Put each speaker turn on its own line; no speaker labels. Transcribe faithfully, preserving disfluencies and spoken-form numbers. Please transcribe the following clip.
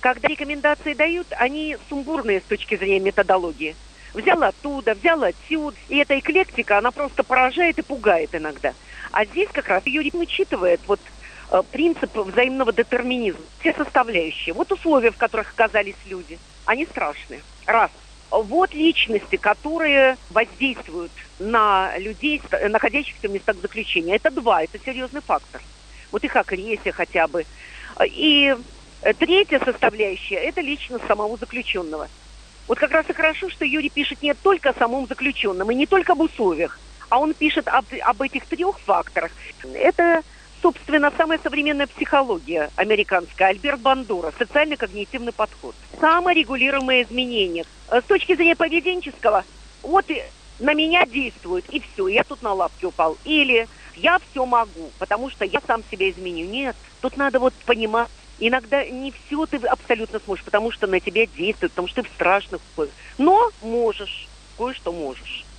когда рекомендации дают, они сумбурные с точки зрения методологии. Взял оттуда, взял отсюда. И эта эклектика, она просто поражает и пугает иногда. А здесь как раз Юрий учитывает вот э, принцип взаимного детерминизма. Все составляющие. Вот условия, в которых оказались люди. Они страшные. Раз. Вот личности, которые воздействуют на людей, находящихся в местах заключения. Это два. Это серьезный фактор. Вот их агрессия хотя бы. И третья составляющая – это личность самого заключенного. Вот как раз и хорошо, что Юрий пишет не только о самом заключенном и не только об условиях, а он пишет об, об этих трех факторах. Это, собственно, самая современная психология американская, Альберт Бандура, социально-когнитивный подход. Саморегулируемые изменения. С точки зрения поведенческого, вот на меня действует, и все, я тут на лапки упал. Или я все могу, потому что я сам себя изменю. Нет, тут надо вот понимать. Иногда не все ты абсолютно сможешь, потому что на тебя действует, потому что ты в страшных условиях. Но можешь, кое-что можешь.